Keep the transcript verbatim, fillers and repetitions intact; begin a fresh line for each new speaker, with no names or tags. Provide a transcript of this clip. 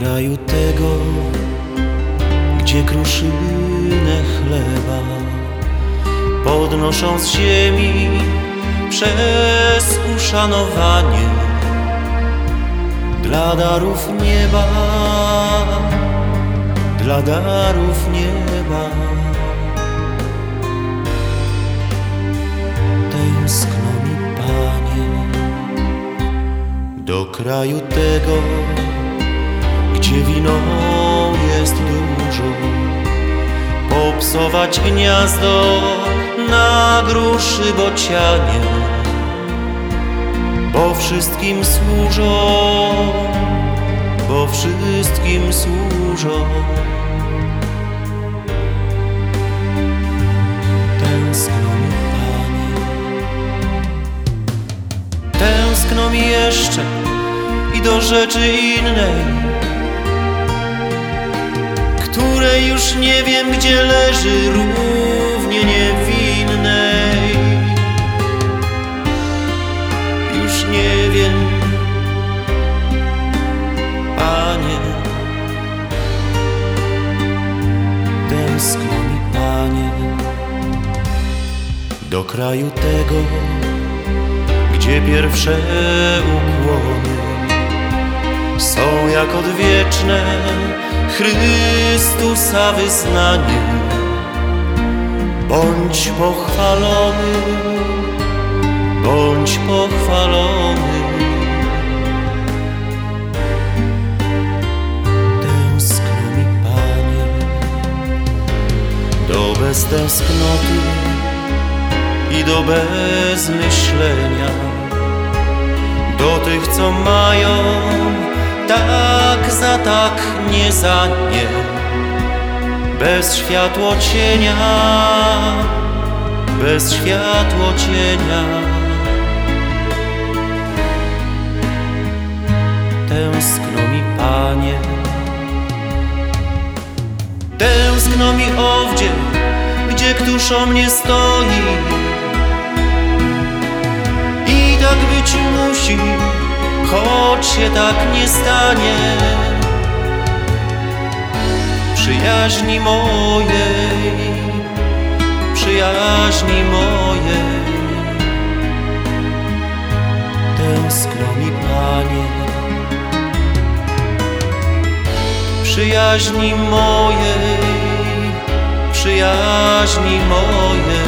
kraju tego, gdzie kruszynę chleba podnoszą z ziemi przez uszanowanie dla darów nieba, dla darów nieba. Tęskno mi, Panie, do kraju tego, gdzie wino jest dużo, popsować gniazdo na gruszy bocianie, bo wszystkim służą, bo wszystkim służą. Tęskno mi, Panie, tęskno mi jeszcze i do rzeczy innej, której już nie wiem, gdzie leży, równie niewinnej. Już nie wiem, Panie, tęskno mi, Panie, do kraju tego, gdzie pierwsze ukłony są jak odwieczne Chrystusa wyznanie. Bądź pochwalony, bądź pochwalony. Tęskno mi, Panie, do beztęsknoty i do bezmyślenia, do tych, co mają tak za tak, nie za nie, bez światło cienia, bez światło cienia. Tęskno mi, Panie, tęskno mi, owdzie, gdzie któż o mnie stoi. I tak być musi, choć się tak nie stanie. Przyjaźni mojej, przyjaźni mojej, tęskno mi, Panie, przyjaźni mojej, przyjaźni mojej.